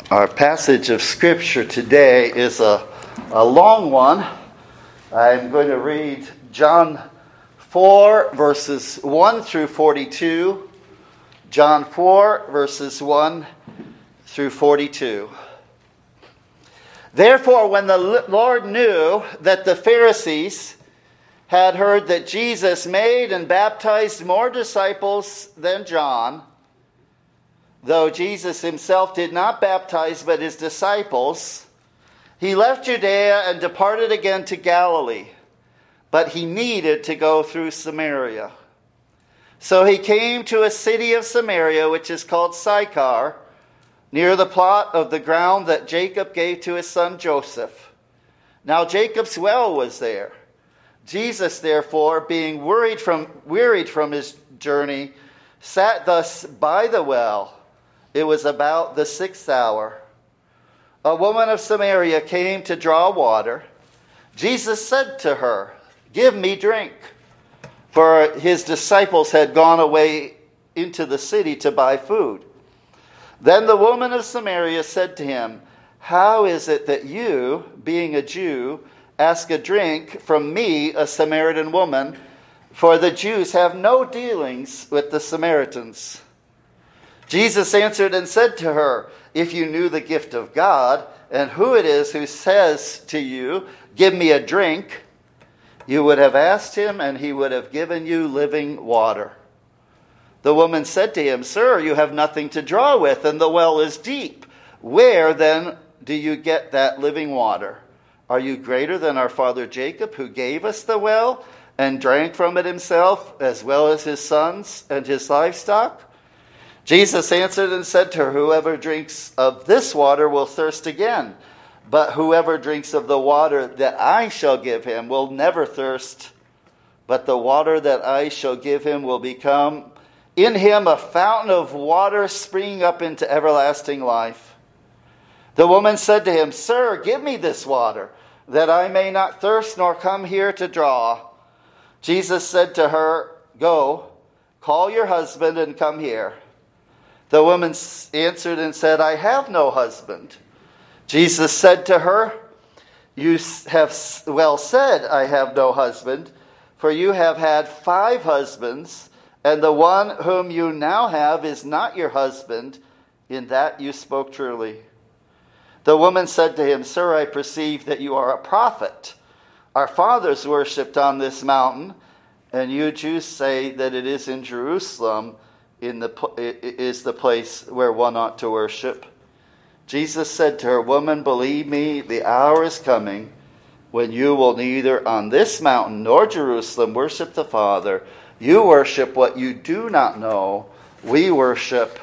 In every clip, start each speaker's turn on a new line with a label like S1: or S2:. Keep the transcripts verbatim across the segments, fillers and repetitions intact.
S1: Our passage of Scripture today is a, a long one. I'm going to read John four, verses one through forty-two. John four, verses one through forty-two. Therefore, when the Lord knew that the Pharisees had heard that Jesus made and baptized more disciples than John, though Jesus himself did not baptize but his disciples, he left Judea and departed again to Galilee. But he needed to go through Samaria. So he came to a city of Samaria, which is called Sychar, near the plot of the ground that Jacob gave to his son Joseph. Now Jacob's well was there. Jesus, therefore, being worried from, wearied from his journey, sat thus by the well. It was about the sixth hour. A woman of Samaria came to draw water. Jesus said to her, "Give me drink." For his disciples had gone away into the city to buy food. Then the woman of Samaria said to him, "How is it that you, being a Jew, ask a drink from me, a Samaritan woman? For the Jews have no dealings with the Samaritans." Jesus answered and said to her, "If you knew the gift of God, and who it is who says to you, 'Give me a drink,' you would have asked him, and he would have given you living water." The woman said to him, "Sir, you have nothing to draw with, and the well is deep. Where, then, do you get that living water? Are you greater than our father Jacob, who gave us the well, and drank from it himself, as well as his sons and his livestock?" Jesus answered and said to her, "Whoever drinks of this water will thirst again. But whoever drinks of the water that I shall give him will never thirst. But the water that I shall give him will become in him a fountain of water springing up into everlasting life." The woman said to him, "Sir, give me this water, that I may not thirst nor come here to draw." Jesus said to her, "Go, call your husband and come here." The woman answered and said, "I have no husband." Jesus said to her, "You have well said, 'I have no husband,' for you have had five husbands, and the one whom you now have is not your husband. In that you spoke truly." The woman said to him, "Sir, I perceive that you are a prophet. Our fathers worshipped on this mountain, and you Jews say that it is in Jerusalem in the is the place where one ought to worship." Jesus said to her, "Woman, believe me, the hour is coming when you will neither on this mountain nor Jerusalem worship the Father. You worship what you do not know. We worship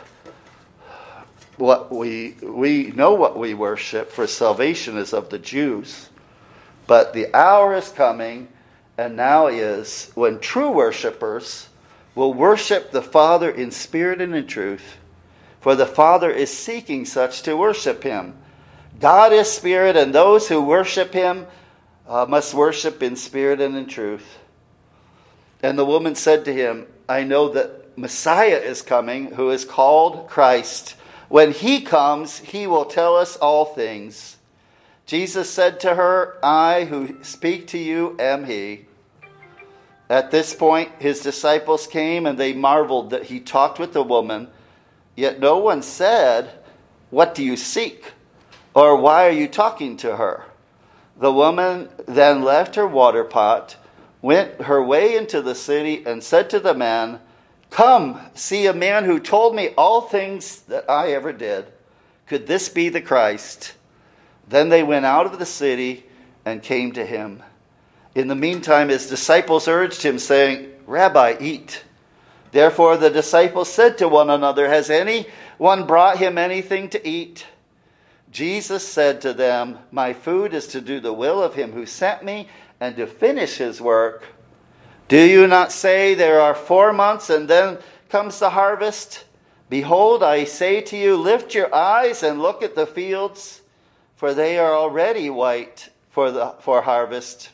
S1: what we we know what we worship, for salvation is of the Jews. But the hour is coming, and now is, when true worshipers will worship the Father in spirit and in truth. For the Father is seeking such to worship him. God is spirit, and those who worship him uh, must worship in spirit and in truth." And the woman said to him, "I know that Messiah is coming, who is called Christ. When he comes, he will tell us all things." Jesus said to her, "I who speak to you am he." At this point, his disciples came, and they marveled that he talked with the woman. Yet no one said, "What do you seek?" or "Why are you talking to her?" The woman then left her water pot, went her way into the city, and said to the man, "Come, see a man who told me all things that I ever did. Could this be the Christ?" Then they went out of the city and came to him. In the meantime, his disciples urged him, saying, "Rabbi, eat." Therefore the disciples said to one another, "Has anyone brought him anything to eat?" Jesus said to them, "My food is to do the will of him who sent me and to finish his work. Do you not say, 'There are four months and then comes the harvest'? Behold, I say to you, lift your eyes and look at the fields, for they are already white for the for harvest.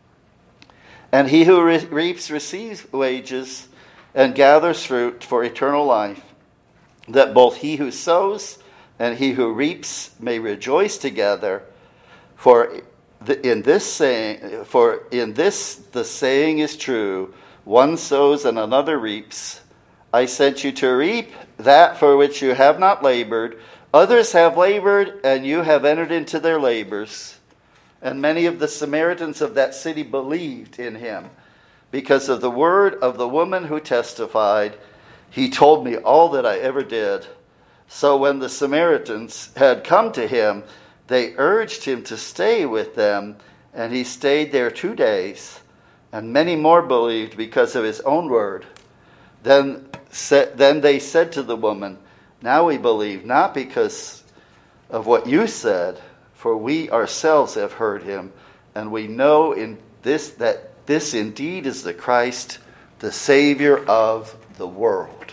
S1: And he who re- reaps receives wages and gathers fruit for eternal life, that both he who sows and he who reaps may rejoice together. For in this saying, for in this the saying is true: one sows and another reaps. I sent you to reap that for which you have not labored. Others have labored, and you have entered into their labors. And many of the Samaritans of that city believed in him, because of the word of the woman who testified, he told me all that I ever did. So when the Samaritans had come to him, they urged him to stay with them, and he stayed there two days. And many more believed because of his own word. Then, then they said to the woman, now we believe, not because of what you said, for we ourselves have heard him, and we know in this that this indeed is the Christ, the Savior of the world.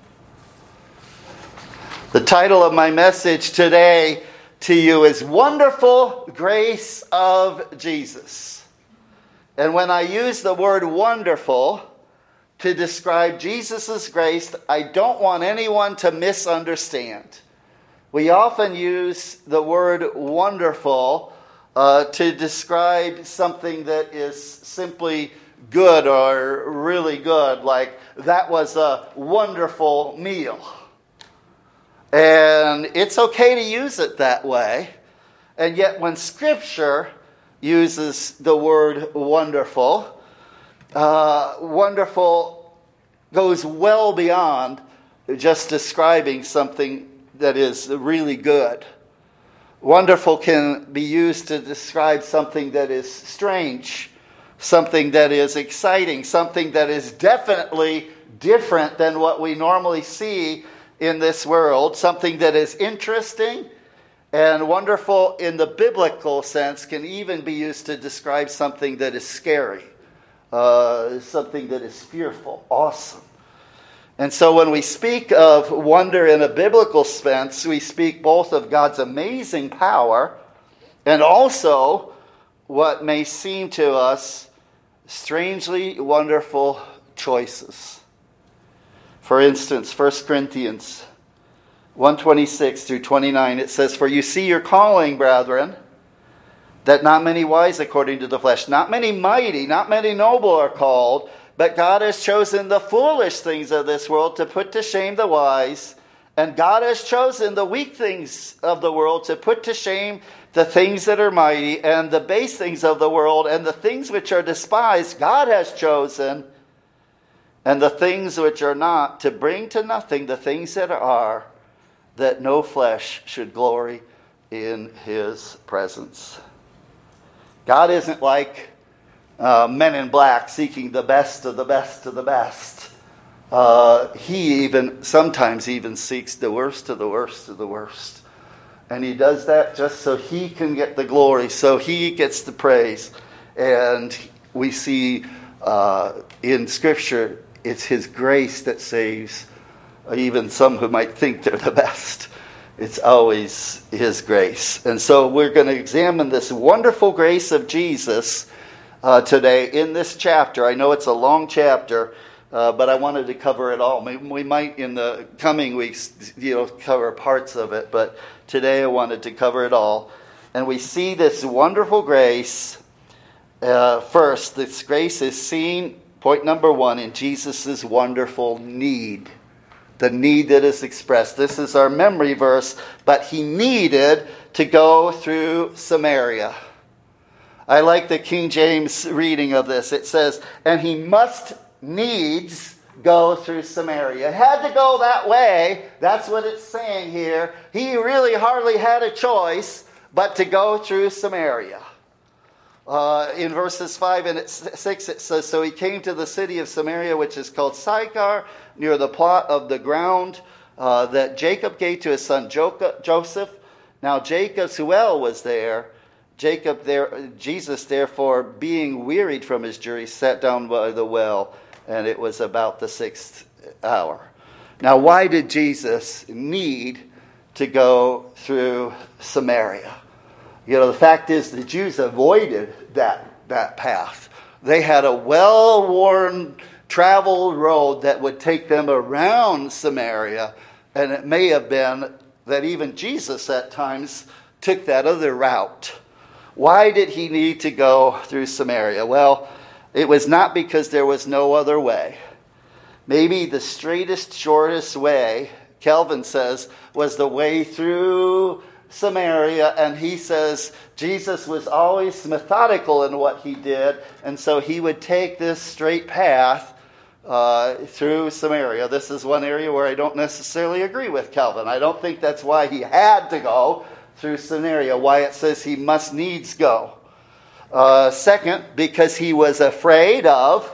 S1: The title of my message today to you is Wonderful Grace of Jesus. And when I use the word wonderful to describe Jesus' grace, I don't want anyone to misunderstand. We often use the word wonderful uh, to describe something that is simply good or really good, like that was a wonderful meal. And it's okay to use it that way. And yet when Scripture uses the word wonderful, uh, wonderful goes well beyond just describing something that is really good. Wonderful can be used to describe something that is strange, something that is exciting, something that is definitely different than what we normally see in this world, something that is interesting. And wonderful in the biblical sense can even be used to describe something that is scary, uh, something that is fearful, awesome. And so when we speak of wonder in a biblical sense, we speak both of God's amazing power and also what may seem to us strangely wonderful choices. For instance, First Corinthians one twenty-six through twenty-nine, it says, for you see your calling, brethren, that not many wise according to the flesh, not many mighty, not many noble are called, but God has chosen the foolish things of this world to put to shame the wise, and God has chosen the weak things of the world to put to shame the things that are mighty, and the base things of the world, and the things which are despised, God has chosen, and the things which are not, to bring to nothing the things that are, that no flesh should glory in his presence. God isn't like uh, men in black seeking the best of the best of the best. Uh, he even sometimes even seeks the worst of the worst of the worst. And he does that just so he can get the glory, so he gets the praise. And we see uh, in Scripture, it's his grace that saves even some who might think they're the best. It's always his grace. And so we're going to examine this wonderful grace of Jesus uh, today in this chapter. I know it's a long chapter, uh, but I wanted to cover it all. Maybe we might in the coming weeks, you know, cover parts of it, but today I wanted to cover it all. And we see this wonderful grace. Uh, first, this grace is seen, point number one, in Jesus' wonderful need. The need that is expressed. This is our memory verse. But he needed to go through Samaria. I like the King James reading of this. It says, and he must needs go through Samaria. It had to go that way. That's what it's saying here. He really hardly had a choice but to go through Samaria. Uh, in verses five and six it says, so he came to the city of Samaria, which is called Sychar, near the plot of the ground uh, that Jacob gave to his son Joseph. Now Jacob's well was there. Jacob there, Jesus therefore, being wearied from his journey, sat down by the well, and it was about the sixth hour. Now why did Jesus need to go through Samaria? You know, the fact is the Jews avoided that, that path. They had a well-worn, traveled road that would take them around Samaria, and it may have been that even Jesus at times took that other route. Why did he need to go through Samaria? Well, it was not because there was no other way. Maybe the straightest, shortest way, Calvin says, was the way through Samaria, and he says Jesus was always methodical in what he did, and so he would take this straight path uh, through Samaria. This is one area where I don't necessarily agree with Calvin. I don't think that's why he had to go through Samaria, why it says he must needs go. Uh, second, because he was afraid of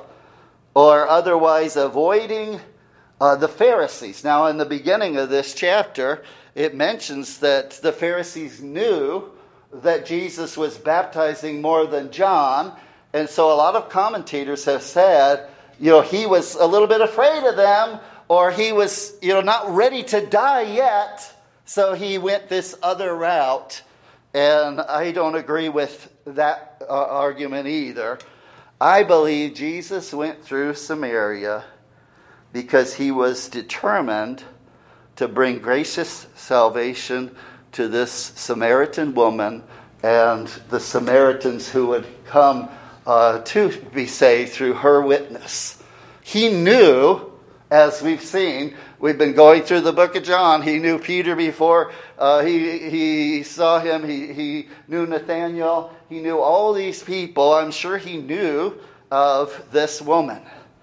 S1: or otherwise avoiding uh, the Pharisees. Now, in the beginning of this chapter, it mentions that the Pharisees knew that Jesus was baptizing more than John. And so a lot of commentators have said, you know, he was a little bit afraid of them, or he was, you know, not ready to die yet. So he went this other route. And I don't agree with that uh, argument either. I believe Jesus went through Samaria because he was determined to bring gracious salvation to this Samaritan woman and the Samaritans who would come uh, to be saved through her witness. He knew, as we've seen, we've been going through the book of John, he knew Peter before uh, he, he saw him, he, he knew Nathanael, he knew all these people. I'm sure he knew of this woman.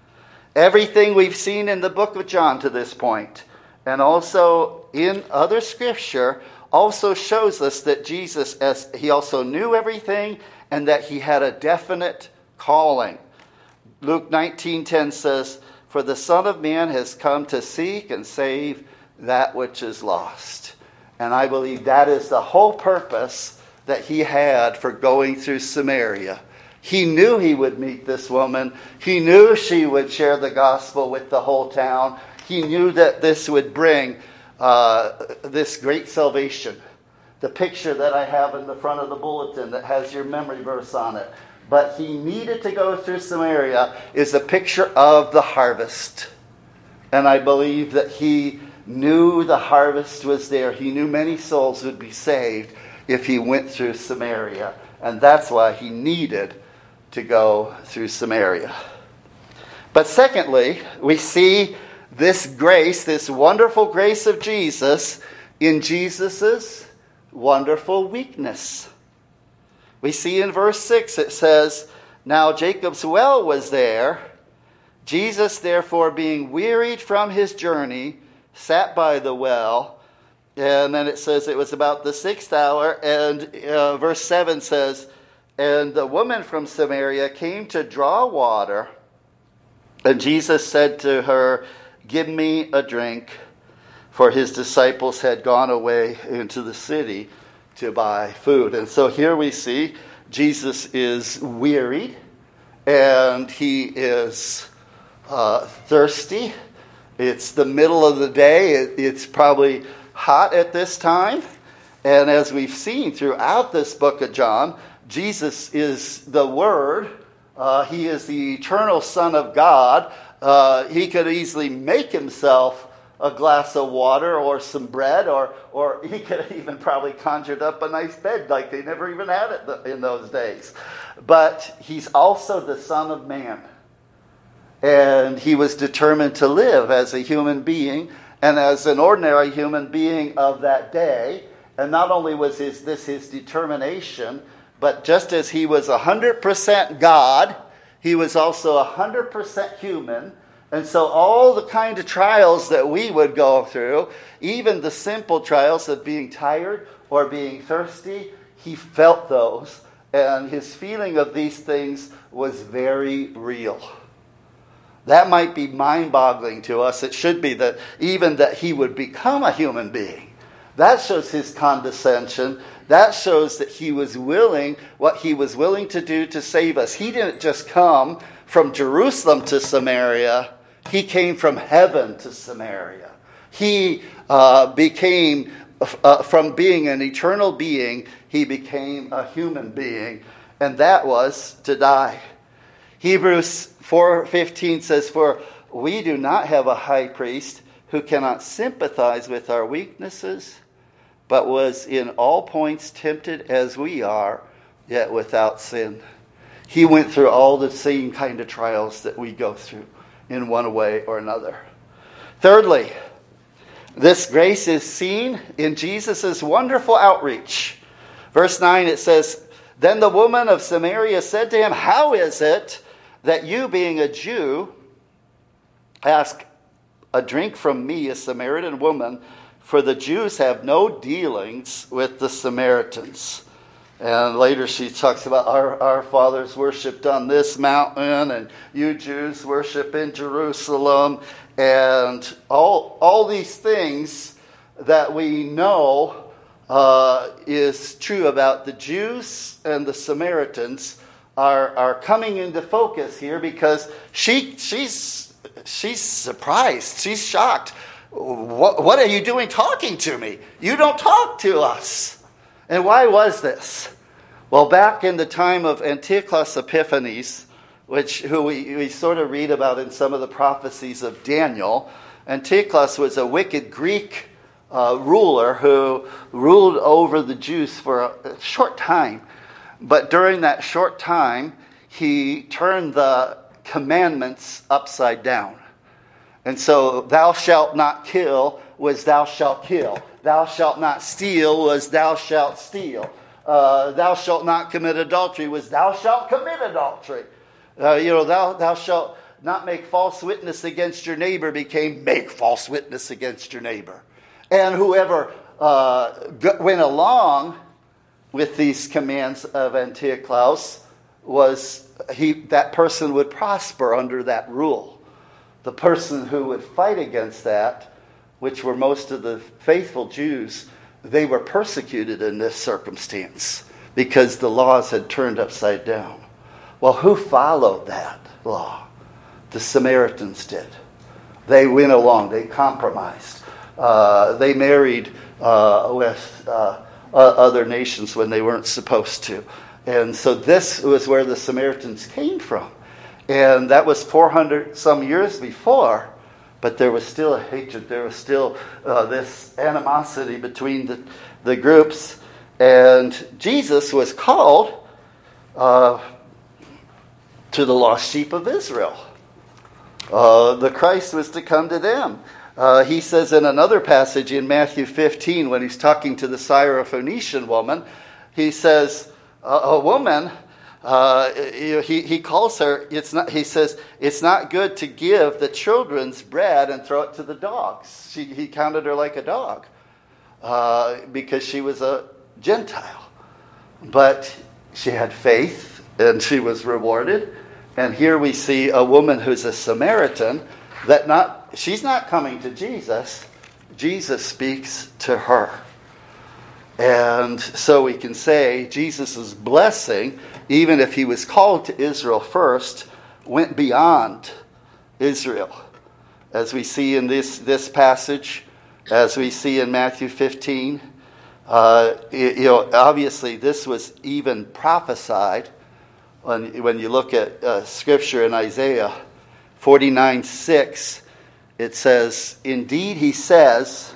S1: Everything we've seen in the book of John to this point, and also in other scripture, also shows us that Jesus, as he also knew everything, and that he had a definite calling. Luke nineteen ten says, "For the Son of Man has come to seek and save that which is lost." And I believe that is the whole purpose that he had for going through Samaria. He knew he would meet this woman. He knew she would share the gospel with the whole town. He knew that this would bring uh, this great salvation. The picture that I have in the front of the bulletin that has your memory verse on it. But he needed to go through Samaria is a picture of the harvest. And I believe that he knew the harvest was there. He knew many souls would be saved if he went through Samaria. And that's why he needed to go through Samaria. But secondly, we see this grace, this wonderful grace of Jesus in Jesus' wonderful weakness. We see in verse six it says, "Now Jacob's well was there. Jesus, therefore, being wearied from his journey, sat by the well." And then it says it was about the sixth hour. And uh, verse seven says, "And the woman from Samaria came to draw water. And Jesus said to her, 'Give me a drink.' For his disciples had gone away into the city to buy food." And so here we see Jesus is wearied and he is uh, thirsty. It's the middle of the day. It, it's probably hot at this time. And as we've seen throughout this book of John, Jesus is the Word. Uh, he is the eternal Son of God. Uh, he could easily make himself a glass of water or some bread, or or he could have even probably conjured up a nice bed like they never even had it in those days. But he's also the Son of Man. And he was determined to live as a human being and as an ordinary human being of that day. And not only was his, this his determination, but just as he was one hundred percent God, he was also one hundred percent human. And so all the kind of trials that we would go through, even the simple trials of being tired or being thirsty, he felt those. And his feeling of these things was very real. That might be mind-boggling to us. It should be that even that he would become a human being. That shows his condescension. That shows that he was willing, what he was willing to do to save us. He didn't just come from Jerusalem to Samaria. He came from heaven to Samaria. He uh, became, uh, from being an eternal being, he became a human being. And that was to die. Hebrews four fifteen says, "For we do not have a high priest who cannot sympathize with our weaknesses, but was in all points tempted as we are, yet without sin. He went through all the same kind of trials that we go through in one way or another. Thirdly, this grace is seen in Jesus' wonderful outreach. Verse nine, it says, "Then the woman of Samaria said to him, 'How is it that you, being a Jew, ask a drink from me, a Samaritan woman? For the Jews have no dealings with the Samaritans.'" And later she talks about our, our fathers worshipped on this mountain, and you Jews worship in Jerusalem, and all, all these things that we know uh, is true about the Jews and the Samaritans are, are coming into focus here, because she she's she's surprised, she's shocked. What, what are you doing talking to me? You don't talk to us. And why was this? Well, back in the time of Antiochus Epiphanes, which who we, we sort of read about in some of the prophecies of Daniel, Antiochus was a wicked Greek uh, ruler who ruled over the Jews for a, a short time. But during that short time, he turned the commandments upside down. And so, thou shalt not kill was thou shalt kill. Thou shalt not steal was thou shalt steal. Uh, thou shalt not commit adultery was thou shalt commit adultery. Uh, you know, thou, thou shalt not make false witness against your neighbor became make false witness against your neighbor. And whoever uh, went along with these commands of Antiochus was, he that person would prosper under that rule. The person who would fight against that, which were most of the faithful Jews, they were persecuted in this circumstance because the laws had turned upside down. Well, who followed that law? The Samaritans did. They went along. They compromised. Uh, they married uh, with uh, other nations when they weren't supposed to. And so this was where the Samaritans came from. And that was four hundred some years before. But there was still a hatred. There was still uh, this animosity between the, the groups. And Jesus was called uh, to the lost sheep of Israel. Uh, the Christ was to come to them. Uh, he says in another passage in Matthew fifteen, when he's talking to the Syrophoenician woman, he says, a, a woman, uh, he, he calls her, it's not. he says, it's not good to give the children's bread and throw it to the dogs. She, he counted her like a dog uh, because she was a Gentile. But she had faith and she was rewarded. And here we see a woman who's a Samaritan that not she's not coming to Jesus. Jesus speaks to her. And so we can say Jesus' blessing, even if he was called to Israel first, went beyond Israel. As we see in this, this passage, as we see in Matthew fifteen, uh, you know, obviously this was even prophesied when, when you look at uh, Scripture in Isaiah forty-nine six. It says, indeed, he says,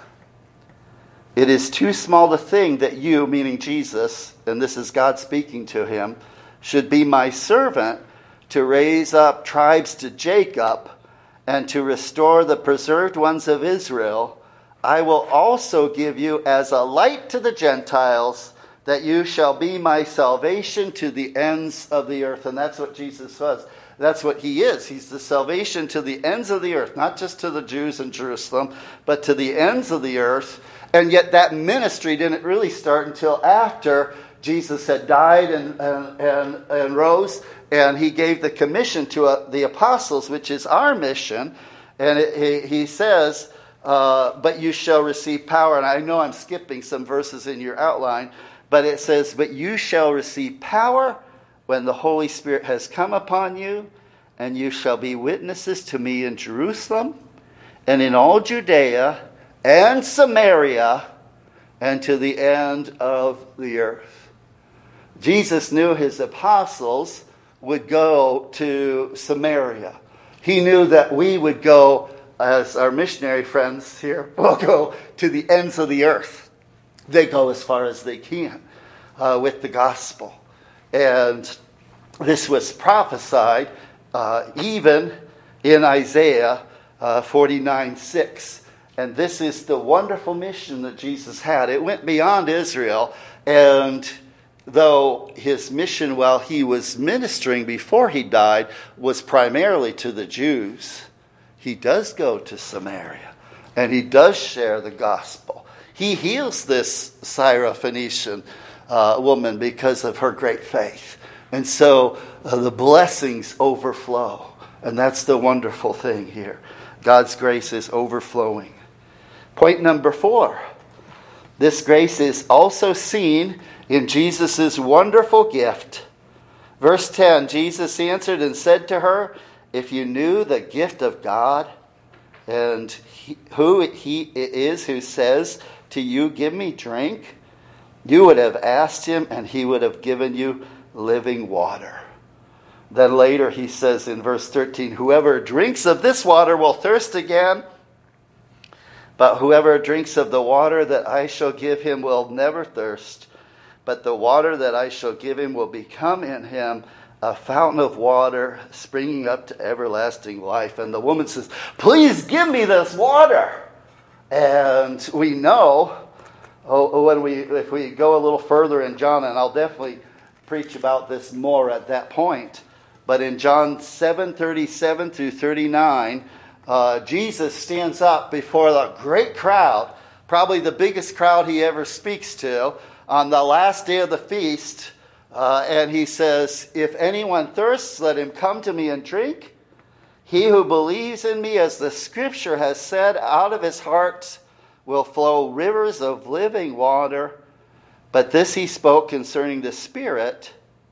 S1: it is too small a thing that you, meaning Jesus, and this is God speaking to him, should be my servant to raise up tribes to Jacob and to restore the preserved ones of Israel. I will also give you as a light to the Gentiles, that you shall be my salvation to the ends of the earth. And that's what Jesus was. That's what he is. He's the salvation to the ends of the earth, not just to the Jews in Jerusalem, but to the ends of the earth. And yet that ministry didn't really start until after Jesus had died and, and, and, and rose, and he gave the commission to uh, the apostles, which is our mission. And it, he, he says, uh, but you shall receive power. And I know I'm skipping some verses in your outline, but it says, but you shall receive power when the Holy Spirit has come upon you, and you shall be witnesses to me in Jerusalem and in all Judea and Samaria and to the end of the earth. Jesus knew his apostles would go to Samaria. He knew that we would go, as our missionary friends here, will go to the ends of the earth. they go as far as they can uh, with the gospel. And this was prophesied uh, even in Isaiah uh, forty-nine six. And this is the wonderful mission that Jesus had. It went beyond Israel, and though his mission while he was ministering before he died was primarily to the Jews, he does go to Samaria, and he does share the gospel. He heals this Syrophoenician uh, woman because of her great faith. And so uh, the blessings overflow. And that's the wonderful thing here. God's grace is overflowing. Point number four. This grace is also seen in Jesus' wonderful gift. Verse ten, Jesus answered and said to her, if you knew the gift of God and he, who he is who says to you, give me drink, you would have asked him and he would have given you living water. Then later he says in verse thirteen, whoever drinks of this water will thirst again. But whoever drinks of the water that I shall give him will never thirst. But the water that I shall give him will become in him a fountain of water springing up to everlasting life. And the woman says, please give me this water. And we know, oh, when we if we go a little further in John, and I'll definitely preach about this more at that point, but in John seven thirty-seven through thirty-nine, Uh, Jesus stands up before the great crowd, probably the biggest crowd he ever speaks to, on the last day of the feast. Uh, and he says, if anyone thirsts, let him come to me and drink. He who believes in me, as the scripture has said, out of his heart will flow rivers of living water. But this he spoke concerning the Spirit,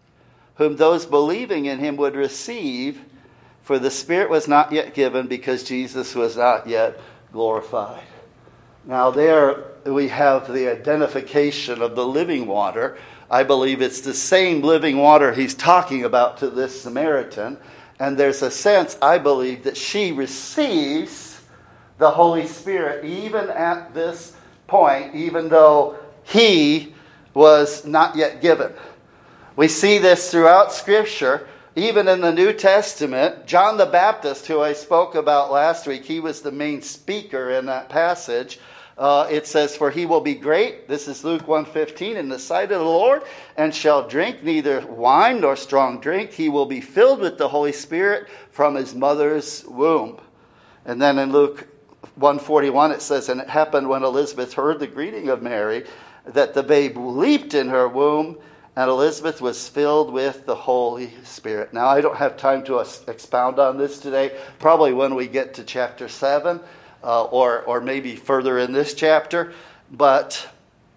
S1: whom those believing in him would receive. For the Spirit was not yet given because Jesus was not yet glorified. Now there we have the identification of the living water. I believe it's the same living water he's talking about to this Samaritan. And there's a sense, I believe, that she receives the Holy Spirit even at this point, even though he was not yet given. We see this throughout Scripture. Even in the New Testament, John the Baptist, who I spoke about last week, he was the main speaker in that passage. Uh, it says, for he will be great, this is Luke one fifteen, in the sight of the Lord, and shall drink neither wine nor strong drink. He will be filled with the Holy Spirit from his mother's womb. And then in Luke one forty-one, it says, and it happened when Elizabeth heard the greeting of Mary, that the babe leaped in her womb, and Elizabeth was filled with the Holy Spirit. Now, I don't have time to expound on this today. Probably when we get to chapter seven, uh, or, or maybe further in this chapter. But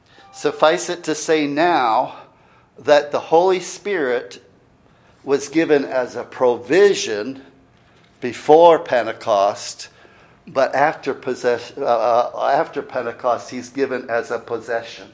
S1: suffice it to say now that the Holy Spirit was given as a provision before Pentecost, but after, possess, uh, after Pentecost, he's given as a possession.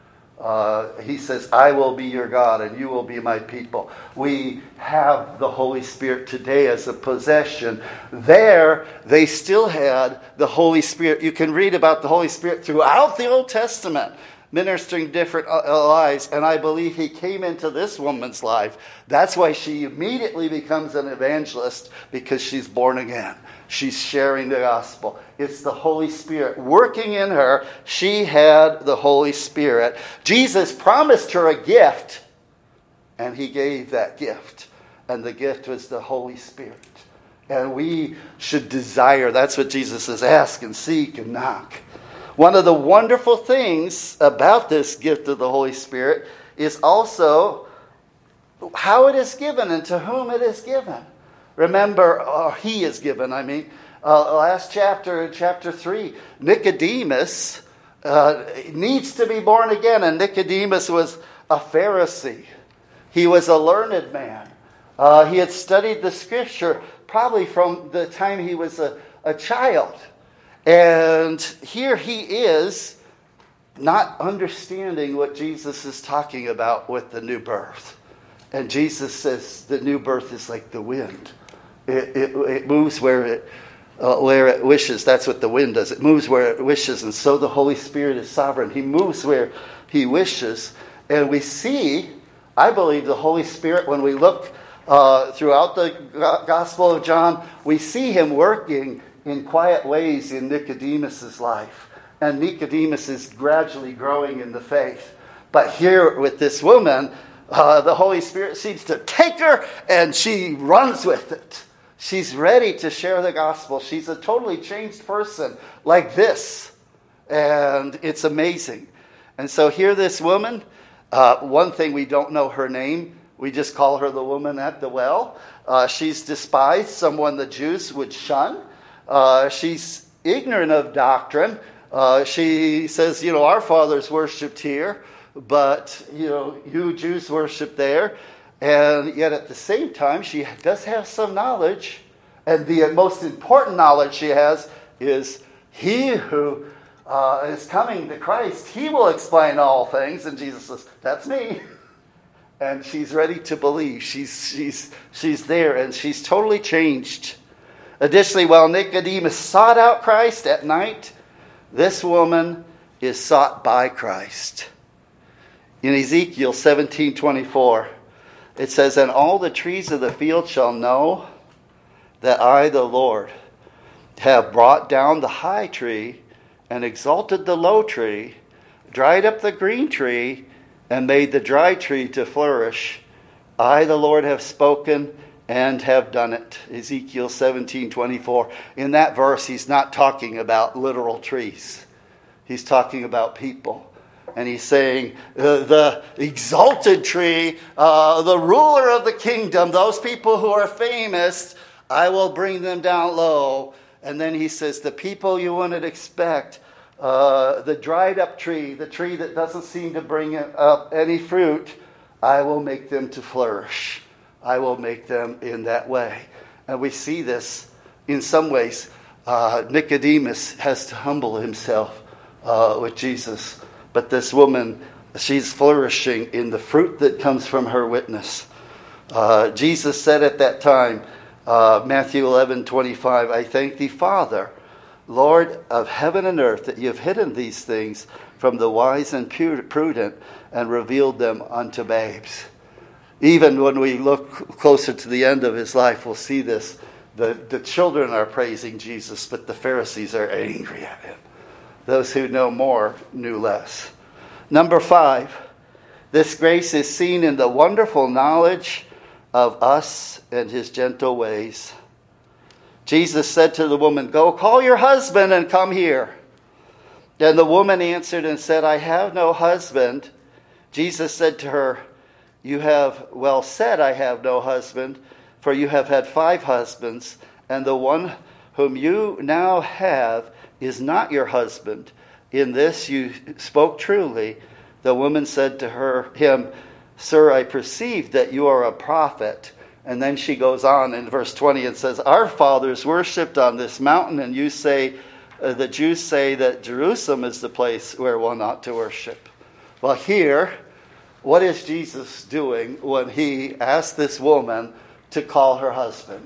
S1: Uh, he says, I will be your God and you will be my people. We have the Holy Spirit today as a possession. There, they still had the Holy Spirit. You can read about the Holy Spirit throughout the Old Testament, ministering different lives. And I believe he came into this woman's life. That's why she immediately becomes an evangelist, because she's born again. She's sharing the gospel. It's the Holy Spirit working in her. She had the Holy Spirit. Jesus promised her a gift, and he gave that gift. And the gift was the Holy Spirit. And we should desire. That's what Jesus says, ask and seek and knock. One of the wonderful things about this gift of the Holy Spirit is also how it is given and to whom it is given. Remember, uh, he is given, I mean. Uh, last chapter, chapter three, Nicodemus uh, needs to be born again. And Nicodemus was a Pharisee. He was a learned man. Uh, he had studied the Scripture probably from the time he was a, a child. And here he is not understanding what Jesus is talking about with the new birth. And Jesus says the new birth is like the wind. It, it, it moves where it uh, where it wishes. That's what the wind does. It moves where it wishes. And so the Holy Spirit is sovereign. He moves where he wishes. And we see, I believe, the Holy Spirit, when we look uh, throughout the Gospel of John, we see him working in quiet ways in Nicodemus's life. And Nicodemus is gradually growing in the faith. But here with this woman, uh, the Holy Spirit seems to take her and she runs with it. She's ready to share the gospel. She's a totally changed person like this. And it's amazing. And so here this woman, uh, one thing, we don't know her name. We just call her the woman at the well. Uh, she's despised, someone the Jews would shun. Uh, she's ignorant of doctrine. Uh, she says, you know, our fathers worshipped here, but, you know, you Jews worship there. And yet at the same time, she does have some knowledge. And the most important knowledge she has is he who uh, is coming to Christ, he will explain all things. And Jesus says, that's me. And she's ready to believe. She's, she's, she's there, and she's totally changed. Additionally, while Nicodemus sought out Christ at night, this woman is sought by Christ. In Ezekiel seventeen twenty-four, it says, and all the trees of the field shall know that I, the Lord, have brought down the high tree and exalted the low tree, dried up the green tree, and made the dry tree to flourish. I, the Lord, have spoken and have done it. Ezekiel seventeen twenty-four. In that verse, he's not talking about literal trees. He's talking about people. And he's saying, uh, the exalted tree, uh, the ruler of the kingdom, those people who are famous, I will bring them down low. And then he says, the people you wouldn't expect, uh, the dried up tree, the tree that doesn't seem to bring up any fruit, I will make them to flourish. I will make them in that way. And we see this in some ways. Uh, Nicodemus has to humble himself uh, with Jesus. But this woman, she's flourishing in the fruit that comes from her witness. Uh, Jesus said at that time, uh, Matthew eleven twenty-five, I thank thee, Father, Lord of heaven and earth, that you have hidden these things from the wise and prudent and revealed them unto babes. Even when we look closer to the end of his life, we'll see this. The, the children are praising Jesus, but the Pharisees are angry at him. Those who know more knew less. Number five, this grace is seen in the wonderful knowledge of us and his gentle ways. Jesus said to the woman, go call your husband and come here. Then the woman answered and said, I have no husband. Jesus said to her, you have well said, I have no husband, for you have had five husbands, and the one whom you now have is not your husband. In this you spoke truly. The woman said to her, him, Sir, I perceive that you are a prophet. And then she goes on in verse twenty and says, our fathers worshipped on this mountain, and you say, uh, the Jews say that Jerusalem is the place where one ought to worship. Well, here, what is Jesus doing when he asked this woman to call her husband?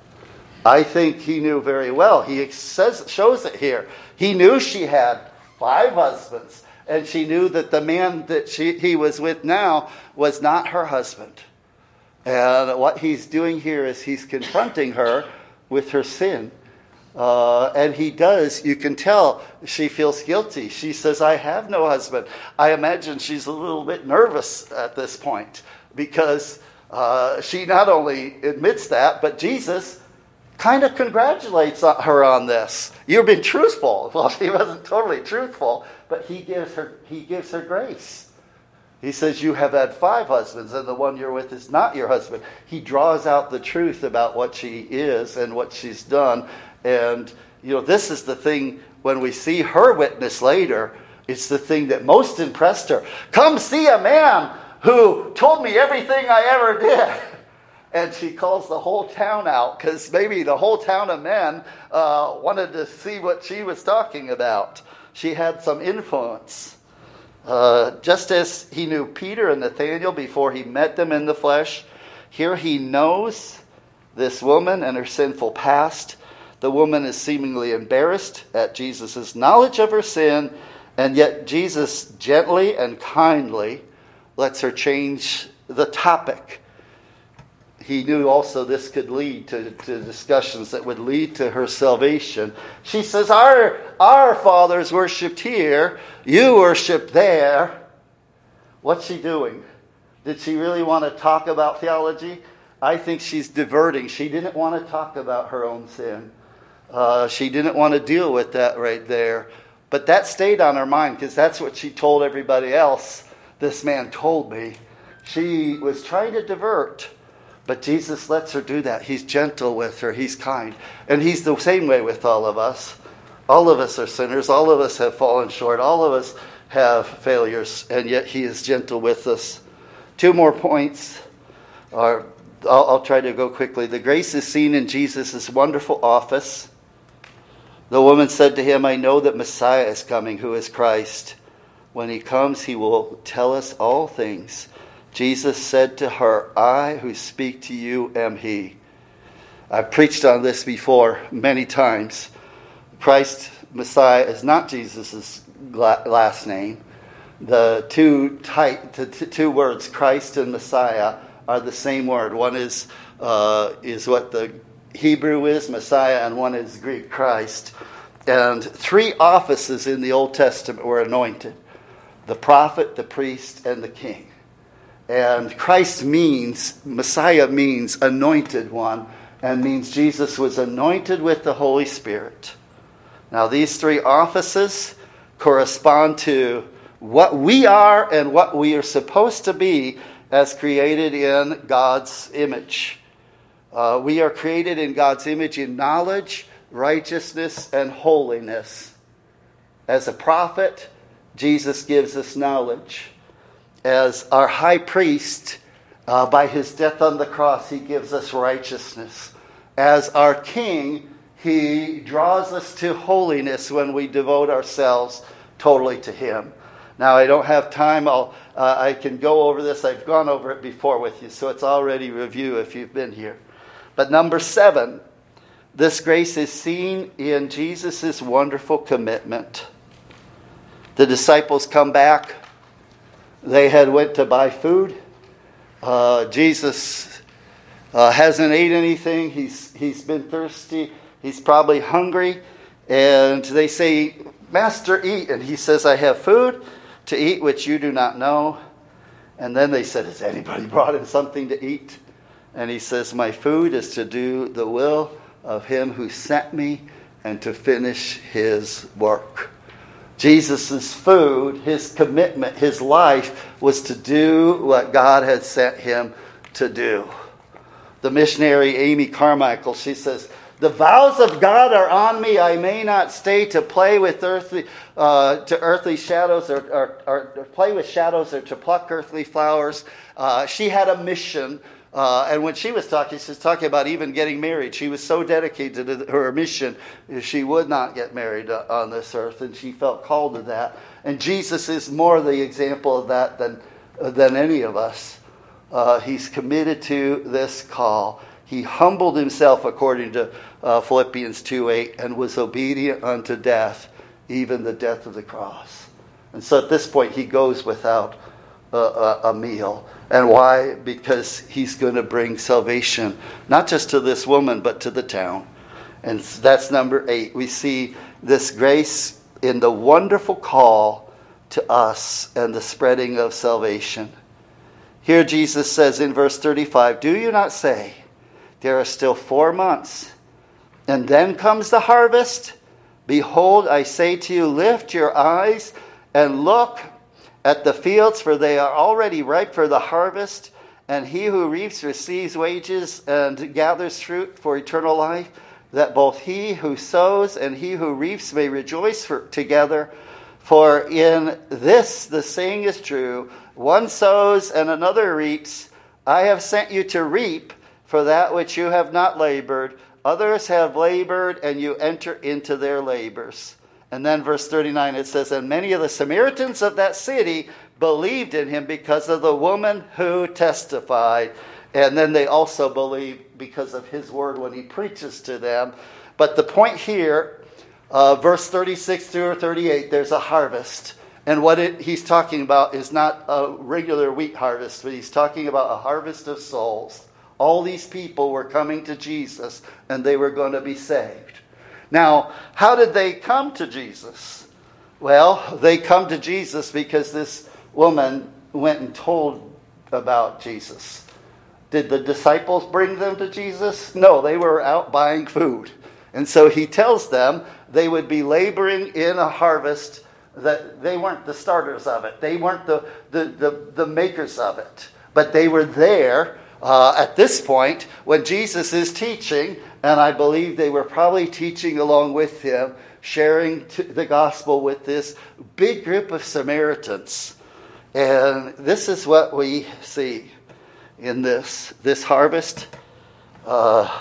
S1: I think he knew very well. He says, shows it here. He knew she had five husbands, and she knew that the man that she, he was with now was not her husband. And what he's doing here is he's confronting her with her sin. Uh, and he does, you can tell she feels guilty. She says, I have no husband. I imagine she's a little bit nervous at this point because uh, she not only admits that, but Jesus kind of congratulates her on this. You've been truthful. Well, she wasn't totally truthful, but he gives her he gives her grace. He says, you have had five husbands, and the one you're with is not your husband. He draws out the truth about what she is and what she's done. And, you know, this is the thing, when we see her witness later, it's the thing that most impressed her. Come see a man who told me everything I ever did. And she calls the whole town out, because maybe the whole town of men uh, wanted to see what she was talking about. She had some influence. Uh, just as he knew Peter and Nathanael before he met them in the flesh, here he knows this woman and her sinful past. The woman is seemingly embarrassed at Jesus' knowledge of her sin, and yet Jesus gently and kindly lets her change the topic. He knew also this could lead to, to discussions that would lead to her salvation. She says, our, our fathers worshipped here, you worship there. What's she doing? Did she really want to talk about theology? I think she's diverting. She didn't want to talk about her own sin. Uh, she didn't want to deal with that right there. But that stayed on her mind because that's what she told everybody else. This man told me. She was trying to divert. But Jesus lets her do that. He's gentle with her. He's kind. And he's the same way with all of us. All of us are sinners. All of us have fallen short. All of us have failures. And yet he is gentle with us. Two more points. Are, I'll, I'll try to go quickly. The grace is seen in Jesus' wonderful office. The woman said to him, I know that Messiah is coming, who is Christ. When he comes, he will tell us all things. Jesus said to her, I who speak to you am he. I've preached on this before many times. Christ, Messiah, is not Jesus' last name. The two, type, the two words, Christ and Messiah, are the same word. One is, uh, is what the Hebrew is, Messiah, and one is Greek, Christ. And three offices in the Old Testament were anointed. The prophet, the priest, and the king. And Christ means, Messiah means anointed one, and means Jesus was anointed with the Holy Spirit. Now these three offices correspond to what we are and what we are supposed to be as created in God's image. Uh, we are created in God's image in knowledge, righteousness, and holiness. As a prophet, Jesus gives us knowledge. As our high priest, uh, by his death on the cross, he gives us righteousness. As our king, he draws us to holiness when we devote ourselves totally to him. Now, I don't have time. I'll, uh, I can go over this. I've gone over it before with you, so it's already review if you've been here. But number seven, this grace is seen in Jesus' wonderful commitment. The disciples come back. They had went to buy food. Uh, Jesus uh, hasn't ate anything. He's he's been thirsty. He's probably hungry. And they say, Master, eat. And he says, I have food to eat which you do not know. And then they said, has anybody brought him something to eat? And he says, my food is to do the will of him who sent me and to finish his work. Jesus' food, his commitment, his life was to do what God had sent him to do. The missionary Amy Carmichael, she says, the vows of God are on me. I may not stay to play with earthly, uh, to earthly shadows or, or, or play with shadows or to pluck earthly flowers. Uh, she had a mission. Uh, and when she was talking, she was talking about even getting married. She was so dedicated to her mission, she would not get married on this earth, and she felt called to that. And Jesus is more the example of that than, than any of us. Uh, he's committed to this call. He humbled himself, according to uh, Philippians two eight, and was obedient unto death, even the death of the cross. And so at this point, he goes without a, a, a meal. And why? Because he's going to bring salvation, not just to this woman, but to the town. And that's number eight. We see this grace in the wonderful call to us and the spreading of salvation. Here Jesus says in verse thirty-five, do you not say, there are still four months, and then comes the harvest? Behold, I say to you, lift your eyes and look at the fields, for they are already ripe for the harvest. And he who reaps receives wages and gathers fruit for eternal life, that both he who sows and he who reaps may rejoice for, together. For in this the saying is true, one sows and another reaps. I have sent you to reap for that which you have not labored. Others have labored, and you enter into their labors. And then verse thirty-nine, it says, and many of the Samaritans of that city believed in him because of the woman who testified. And then they also believe because of his word when he preaches to them. But the point here, uh, verse thirty-six through thirty-eight, there's a harvest. And what it, he's talking about is not a regular wheat harvest, but he's talking about a harvest of souls. All these people were coming to Jesus, and they were going to be saved. Now, how did they come to Jesus? Well, they come to Jesus because this woman went and told about Jesus. Did the disciples bring them to Jesus? No, they were out buying food. And so he tells them they would be laboring in a harvest that they weren't the starters of it. They weren't the, the, the, the makers of it. But they were there uh, at this point when Jesus is teaching, and I believe they were probably teaching along with him, sharing the gospel with this big group of Samaritans. And this is what we see in this. This harvest, uh,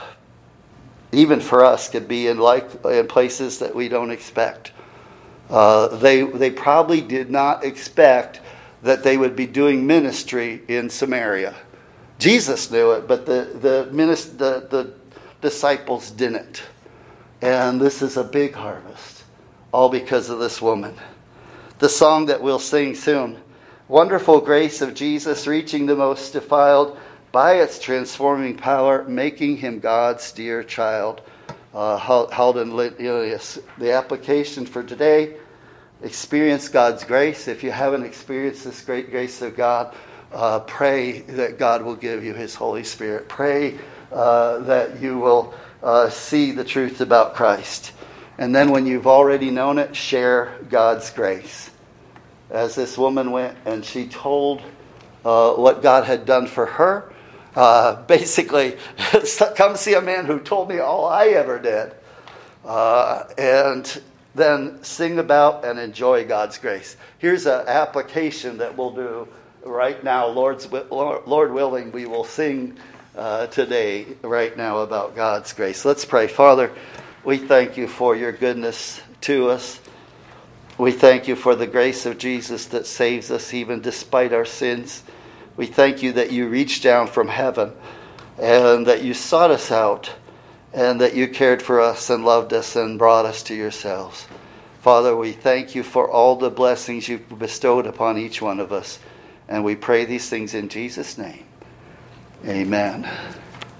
S1: even for us, could be in like in places that we don't expect. Uh, they they probably did not expect that they would be doing ministry in Samaria. Jesus knew it, but the the, minist- the the disciples didn't. And this is a big harvest, all because of this woman. The song that we'll sing soon, wonderful grace of Jesus, reaching the most defiled by its transforming power, making him God's dear child. Uh, Halden Lilius. The application for today: experience God's grace. If you haven't experienced this great grace of God, uh, pray that God will give you his Holy Spirit. Pray uh, that you will uh, see the truth about Christ. And then when you've already known it, share God's grace. As this woman went and she told uh, what God had done for her, Uh, basically, come see a man who told me all I ever did. Uh, and then sing about and enjoy God's grace. Here's an application that we'll do right now. Lord's, Lord willing, we will sing uh, today, right now, about God's grace. Let's pray. Father, we thank you for your goodness to us. We thank you for the grace of Jesus that saves us even despite our sins. We thank you that you reached down from heaven and that you sought us out and that you cared for us and loved us and brought us to yourselves. Father, we thank you for all the blessings you've bestowed upon each one of us. And we pray these things in Jesus' name. Amen.